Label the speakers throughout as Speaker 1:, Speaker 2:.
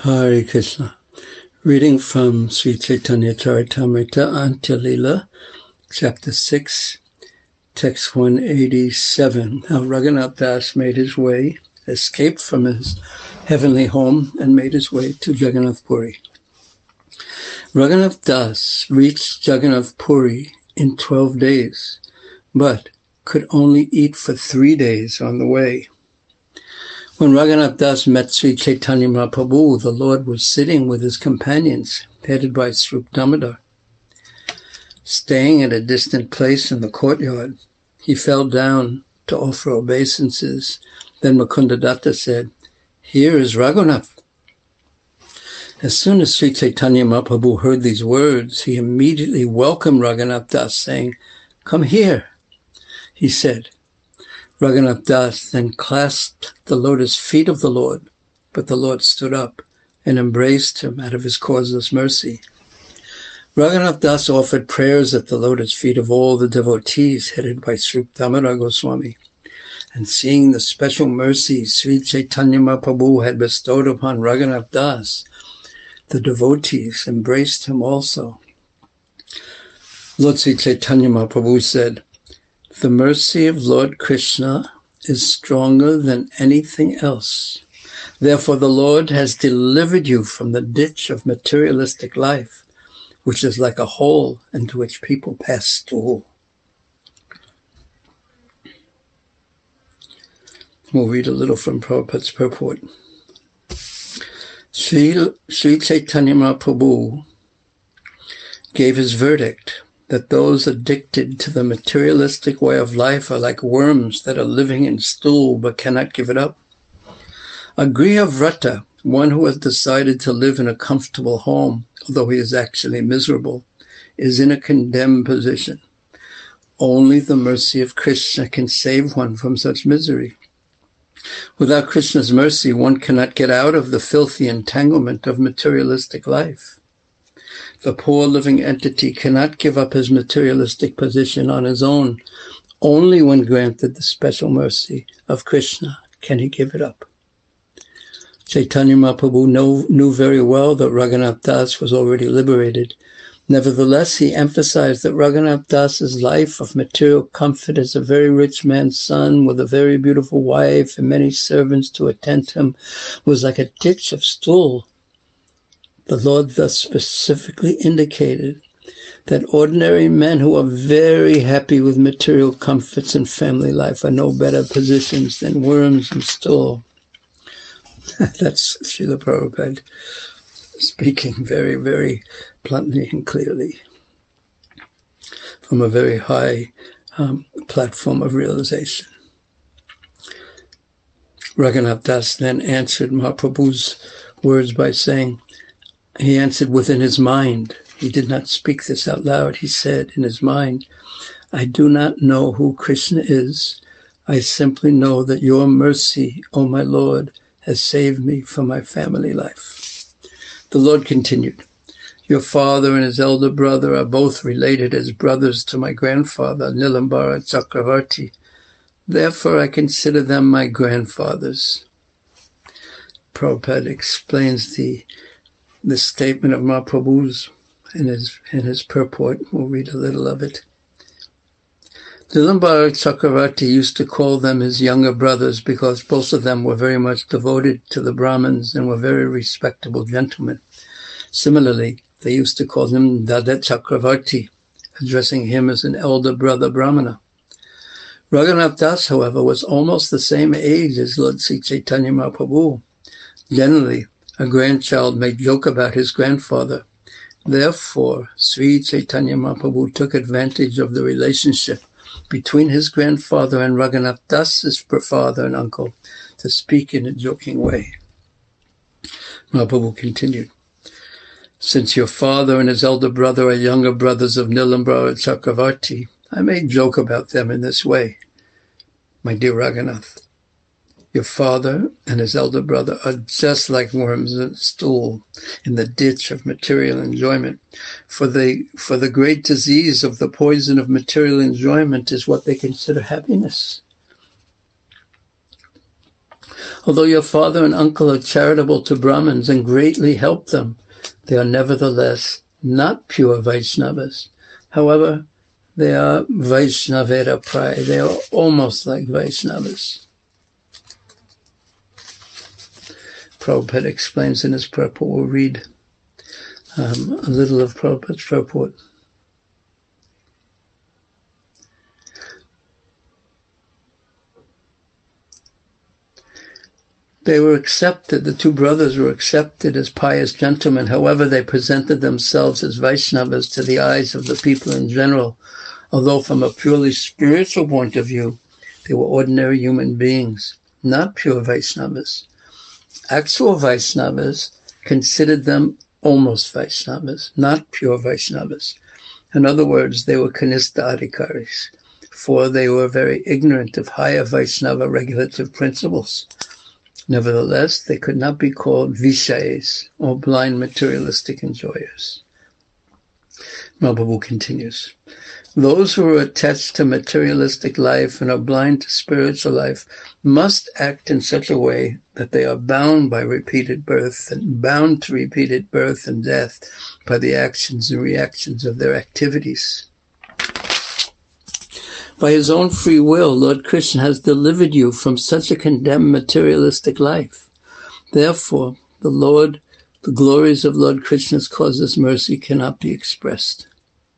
Speaker 1: Hare Krishna. Reading from Sri Chaitanya Charitamrita Antya-lila, Chapter 6, Text 187. How Raghunath Das made his way, escaped from his heavenly home, and made his way to Jagannath Puri. Raghunath Das reached Jagannath Puri in 12 days, but could only eat for 3 days on the way. When Raghunath Das met Sri Chaitanya Mahaprabhu, the Lord was sitting with his companions, headed by Swarup Damodar. Staying at a distant place in the courtyard, he fell down to offer obeisances. Then Mukundadatta said, "Here is Raghunath." As soon as Sri Chaitanya Mahaprabhu heard these words, he immediately welcomed Raghunath Das, saying, "Come here," he said. Raghunath Das then clasped the lotus feet of the Lord, but the Lord stood up and embraced him out of his causeless mercy. Raghunath Das offered prayers at the lotus feet of all the devotees headed by Swarup Damodar Goswami. And seeing the special mercy Sri Chaitanya Mahaprabhu had bestowed upon Raghunath Das, the devotees embraced him also. Lord Sri Chaitanya Mahaprabhu said, "The mercy of Lord Krishna is stronger than anything else. Therefore the Lord has delivered you from the ditch of materialistic life, which is like a hole into which people pass stool." We'll read a little from Prabhupada's purport. Sri Chaitanya Mahaprabhu gave his verdict that those addicted to the materialistic way of life are like worms that are living in stool but cannot give it up. A Grihavrata, one who has decided to live in a comfortable home, although he is actually miserable, is in a condemned position. Only the mercy of Krishna can save one from such misery. Without Krishna's mercy, one cannot get out of the filthy entanglement of materialistic life. The poor living entity cannot give up his materialistic position on his own. Only when granted the special mercy of Krishna can he give it up. Chaitanya Mahaprabhu knew very well that Raghunath Das was already liberated. Nevertheless, he emphasized that Raghunath Das's life of material comfort as a very rich man's son with a very beautiful wife and many servants to attend him was like a ditch of stool. The Lord thus specifically indicated that ordinary men who are very happy with material comforts and family life are no better positions than worms in stool. That's Srila Prabhupada speaking very, very bluntly and clearly from a very high platform of realization. Raghunath Das then answered Mahaprabhu's words by saying, he answered within his mind. He did not speak this out loud. He said in his mind, "I do not know who Krishna is. I simply know that your mercy, O my Lord, has saved me from my family life." The Lord continued, "Your father and his elder brother are both related as brothers to my grandfather, Nilambara Chakravarti. Therefore, I consider them my grandfathers." Prabhupada explains the statement of Mahaprabhu's in his purport. We'll read a little of it. Nilambara Chakravarti used to call them his younger brothers because both of them were very much devoted to the Brahmins and were very respectable gentlemen. Similarly, they used to call him Dada Chakravarti, addressing him as an elder brother Brahmana. Raghunath Das, however, was almost the same age as Lord Sri Chaitanya Mahaprabhu. Generally, a grandchild may joke about his grandfather. Therefore, Sri Chaitanya Mahaprabhu took advantage of the relationship between his grandfather and Raghunath Das's father and uncle to speak in a joking way. Mahaprabhu continued, "Since your father and his elder brother are younger brothers of Nilambara Chakravarti, I may joke about them in this way. My dear Raghunath, your father and his elder brother are just like worms in a stool in the ditch of material enjoyment. For the great disease of the poison of material enjoyment is what they consider happiness. Although your father and uncle are charitable to Brahmins and greatly help them, they are nevertheless not pure Vaishnavas. However, they are Vaishnavera Praya. They are almost like Vaishnavas. Prabhupada explains in his purport. We'll read a little of Prabhupada's purport. They were accepted, the two brothers were accepted as pious gentlemen. However, they presented themselves as Vaishnavas to the eyes of the people in general. Although from a purely spiritual point of view, they were ordinary human beings, not pure Vaishnavas. Actual Vaishnavas considered them almost Vaishnavas, not pure Vaishnavas. In other words, they were Kanistha Adhikaris, for they were very ignorant of higher Vaishnava regulative principles. Nevertheless, they could not be called Vishayas, or blind materialistic enjoyers. Mahaprabhu continues. Those who are attached to materialistic life and are blind to spiritual life must act in such a way that they are bound by repeated birth and bound to repeated birth and death by the actions and reactions of their activities. By his own free will, Lord Krishna has delivered you from such a condemned materialistic life. Therefore, the glories of Lord Krishna's causeless mercy cannot be expressed.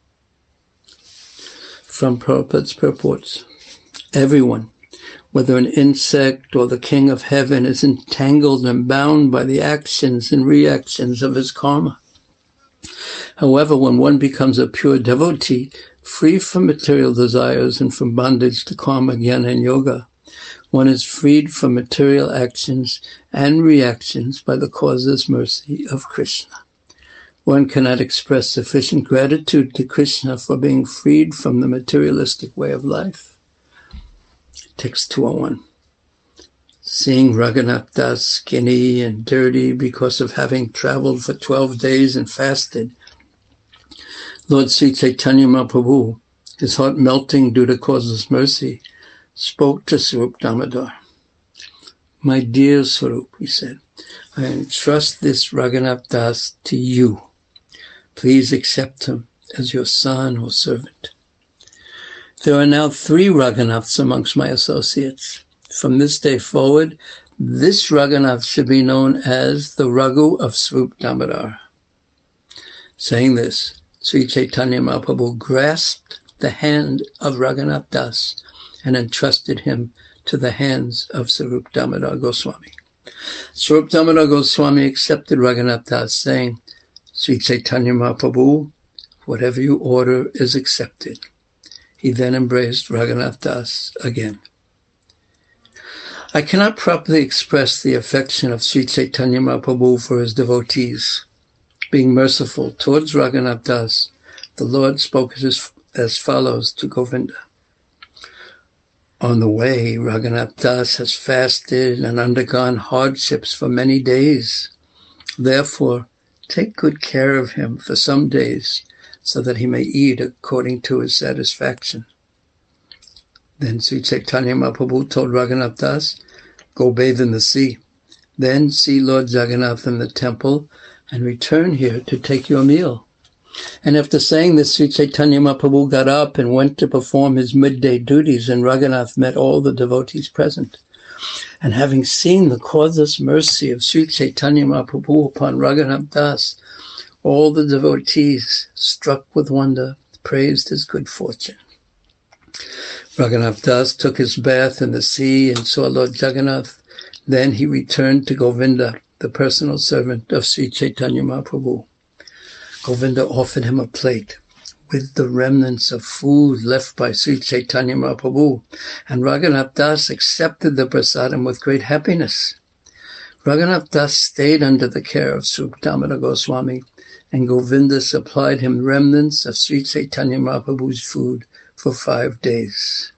Speaker 1: From Prabhupada's purports. Everyone, whether an insect or the king of heaven, is entangled and bound by the actions and reactions of his karma. However, when one becomes a pure devotee, free from material desires and from bondage to karma, jnana, and yoga, one is freed from material actions and reactions by the causeless mercy of Krishna. One cannot express sufficient gratitude to Krishna for being freed from the materialistic way of life. Text 201. Seeing Raghunath Das skinny and dirty because of having traveled for 12 days and fasted, Lord Sri Chaitanya Mahaprabhu, his heart melting due to causeless mercy, spoke to Swarup Damodar. My dear Swarup, he said, I entrust this Raghunath Das to you. Please accept him as your son or servant. There are now 3 Raghunaths amongst my associates. From this day forward, this Raghunath should be known as the Raghu of Swarup Damodar. Saying this, Sri Chaitanya Mahaprabhu grasped the hand of Raghunath Das and entrusted him to the hands of Swarup Damodar Goswami. Swarup Damodar Goswami accepted Raghunath Das, saying, Sri Chaitanya Mahaprabhu, whatever you order is accepted. He then embraced Raghunath Das again. I cannot properly express the affection of Sri Chaitanya Mahaprabhu for his devotees. Being merciful towards Raghunath Das, the Lord spoke as follows to Govinda. On the way, Raghunath Das has fasted and undergone hardships for many days. Therefore, take good care of him for some days, so that he may eat according to his satisfaction. Then Sri Chaitanya Mahaprabhu told Raghunath Das, go bathe in the sea. Then see Lord Jagannath in the temple and return here to take your meal. And after saying this, Sri Chaitanya Mahaprabhu got up and went to perform his midday duties, and Raghunath met all the devotees present. And having seen the causeless mercy of Sri Chaitanya Mahaprabhu upon Raghunath Das, all the devotees, struck with wonder, praised his good fortune. Raghunath Das took his bath in the sea and saw Lord Jagannath. Then he returned to Govinda, the personal servant of Sri Chaitanya Mahaprabhu. Govinda offered him a plate with the remnants of food left by Sri Chaitanya Mahaprabhu, and Raghunath Das accepted the prasadam with great happiness. Raghunath Das stayed under the care of Swarup Damodar Goswami, and Govinda supplied him remnants of Sri Chaitanya Mahaprabhu's food for 5 days.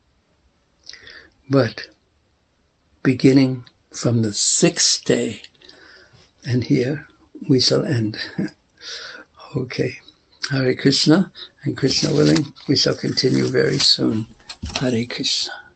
Speaker 1: But beginning from the 6th day, and here we shall end. Okay. Hare Krishna, and Krishna willing, we shall continue very soon. Hare Krishna.